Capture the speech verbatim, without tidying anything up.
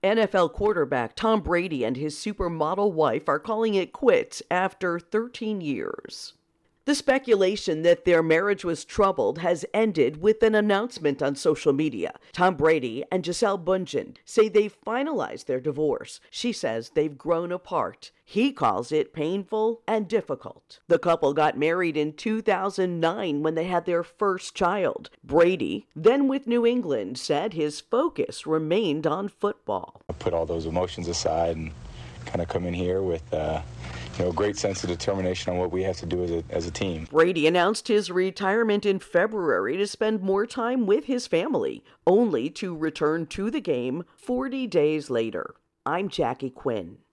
N F L quarterback Tom Brady and his supermodel wife are calling it quits after thirteen years. The speculation that their marriage was troubled has ended with an announcement on social media. Tom Brady and Gisele Bundchen say they've finalized their divorce. She says they've grown apart. He calls it painful and difficult. The couple got married in two thousand nine when they had their first child. Brady, then with New England, said his focus remained on football. I put all those emotions aside and kind of come in here with uh, you know, a great sense of determination on what we have to do as a, as a team. Brady announced his retirement in February to spend more time with his family, only to return to the game forty days later. I'm Jackie Quinn.